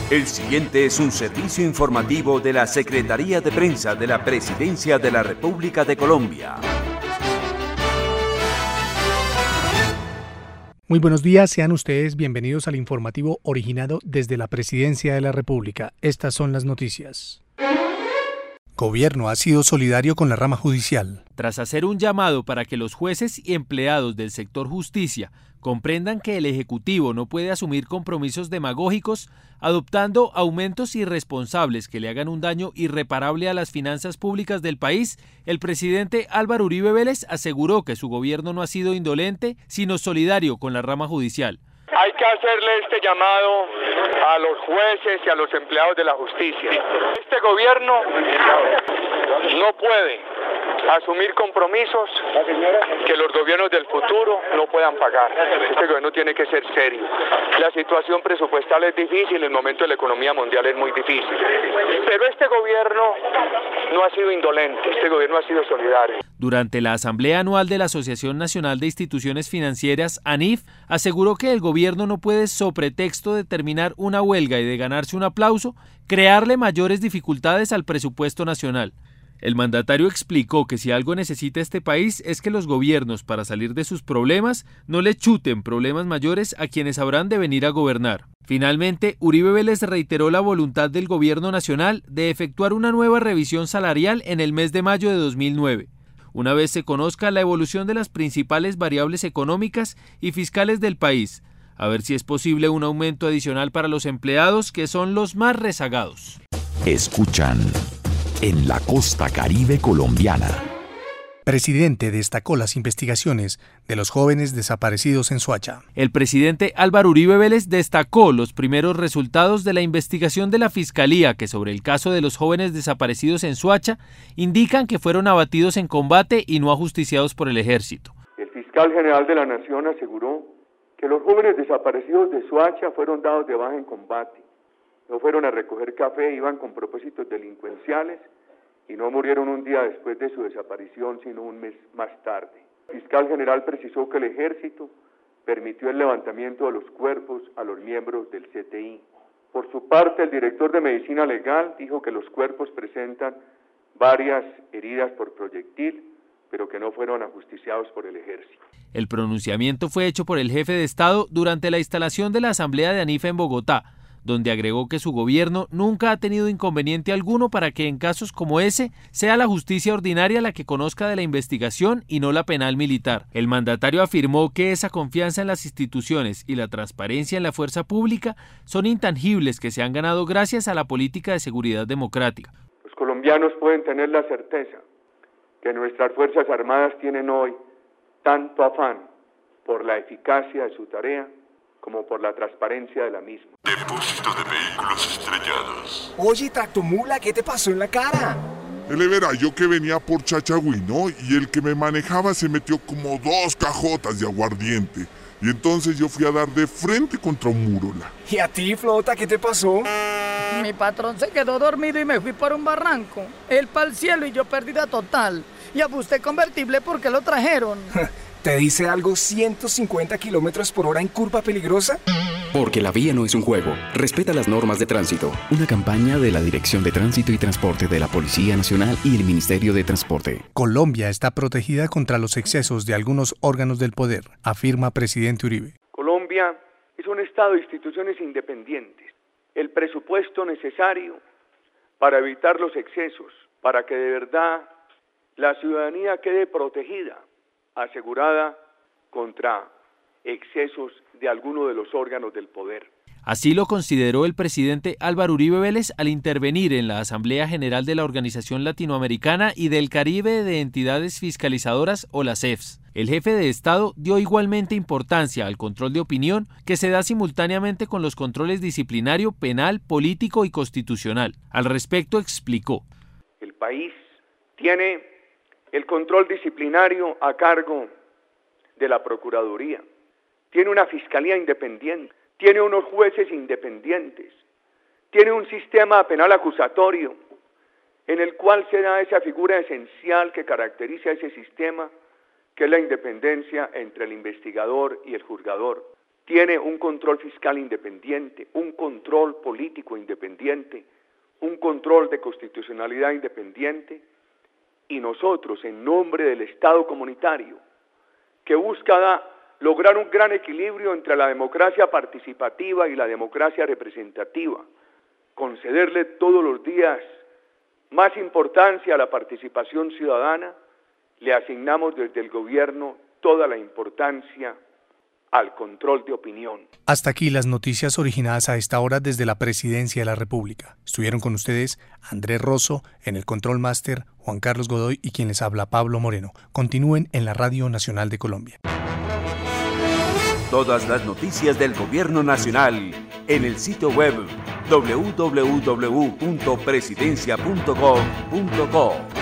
El siguiente es un servicio informativo de la Secretaría de Prensa de la Presidencia de la República de Colombia. Muy buenos días, sean ustedes bienvenidos al informativo originado desde la Presidencia de la República. Estas son las noticias. Gobierno ha sido solidario con la rama judicial. Tras hacer un llamado para que los jueces y empleados del sector justicia comprendan que el Ejecutivo no puede asumir compromisos demagógicos, adoptando aumentos irresponsables que le hagan un daño irreparable a las finanzas públicas del país, el presidente Álvaro Uribe Vélez aseguró que su gobierno no ha sido indolente, sino solidario con la rama judicial. Hay que hacerle este llamado a los jueces y a los empleados de la justicia. Este gobierno no puede asumir compromisos que los gobiernos del futuro no puedan pagar. Este gobierno tiene que ser serio. La situación presupuestal es difícil, el momento de la economía mundial es muy difícil. Pero este gobierno no ha sido indolente, este gobierno ha sido solidario. Durante la Asamblea Anual de la Asociación Nacional de Instituciones Financieras, ANIF, aseguró que el gobierno no puede, so pretexto de terminar una huelga y de ganarse un aplauso, crearle mayores dificultades al presupuesto nacional. El mandatario explicó que si algo necesita este país es que los gobiernos, para salir de sus problemas, no le chuten problemas mayores a quienes habrán de venir a gobernar. Finalmente, Uribe Vélez reiteró la voluntad del gobierno nacional de efectuar una nueva revisión salarial en el mes de mayo de 2009. Una vez se conozca la evolución de las principales variables económicas y fiscales del país, a ver si es posible un aumento adicional para los empleados, que son los más rezagados. Escuchan en la costa caribe colombiana. Presidente destacó las investigaciones de los jóvenes desaparecidos en Soacha. El presidente Álvaro Uribe Vélez destacó los primeros resultados de la investigación de la Fiscalía que sobre el caso de los jóvenes desaparecidos en Soacha indican que fueron abatidos en combate y no ajusticiados por el ejército. El fiscal general de la Nación aseguró que los jóvenes desaparecidos de Soacha fueron dados de baja en combate. No fueron a recoger café, iban con propósitos delincuenciales y no murieron un día después de su desaparición, sino un mes más tarde. El fiscal general precisó que el ejército permitió el levantamiento de los cuerpos a los miembros del CTI. Por su parte, el director de Medicina Legal dijo que los cuerpos presentan varias heridas por proyectil, pero que no fueron ajusticiados por el ejército. El pronunciamiento fue hecho por el jefe de Estado durante la instalación de la Asamblea de ANIF en Bogotá, donde agregó que su gobierno nunca ha tenido inconveniente alguno para que en casos como ese sea la justicia ordinaria la que conozca de la investigación y no la penal militar. El mandatario afirmó que esa confianza en las instituciones y la transparencia en la fuerza pública son intangibles que se han ganado gracias a la política de seguridad democrática. Los colombianos pueden tener la certeza que nuestras Fuerzas Armadas tienen hoy tanto afán por la eficacia de su tarea como por la transparencia de la misma. Depósito de vehículos estrellados. Oye, Tractomula, ¿qué te pasó en la cara? Él era yo que venía por Chachagüí, ¿no? Y el que me manejaba se metió como 2 cajotas de aguardiente. Y entonces yo fui a dar de frente contra un muro. ¿Y a ti, Flota, qué te pasó? Mi patrón se quedó dormido y me fui por un barranco. Él pa'l cielo y yo pérdida total. Y abusté convertible porque lo trajeron. ¿Te dice algo 150 kilómetros por hora en curva peligrosa? Porque la vía no es un juego. Respeta las normas de tránsito. Una campaña de la Dirección de Tránsito y Transporte de la Policía Nacional y el Ministerio de Transporte. Colombia está protegida contra los excesos de algunos órganos del poder, afirma presidente Uribe. Colombia es un Estado de instituciones independientes. El presupuesto necesario para evitar los excesos, para que de verdad la ciudadanía quede protegida, asegurada contra excesos de alguno de los órganos del poder. Así lo consideró el presidente Álvaro Uribe Vélez al intervenir en la Asamblea General de la Organización Latinoamericana y del Caribe de Entidades Fiscalizadoras o las CEFs. El jefe de Estado dio igualmente importancia al control de opinión que se da simultáneamente con los controles disciplinario, penal, político y constitucional. Al respecto explicó: el país tiene el control disciplinario a cargo de la Procuraduría, tiene una Fiscalía independiente, tiene unos jueces independientes, tiene un sistema penal acusatorio en el cual se da esa figura esencial que caracteriza ese sistema, que es la independencia entre el investigador y el juzgador. tiene un control fiscal independiente, un control político independiente, un control de constitucionalidad independiente, y nosotros, en nombre del Estado comunitario, que busca lograr un gran equilibrio entre la democracia participativa y la democracia representativa, concederle todos los días más importancia a la participación ciudadana, le asignamos desde el gobierno toda la importancia al control de opinión. Hasta aquí las noticias originadas a esta hora desde la Presidencia de la República. Estuvieron con ustedes Andrés Rosso, en el Control Máster, Juan Carlos Godoy y quien les habla, Pablo Moreno. Continúen en la Radio Nacional de Colombia. Todas las noticias del Gobierno Nacional en el sitio web www.presidencia.gov.co.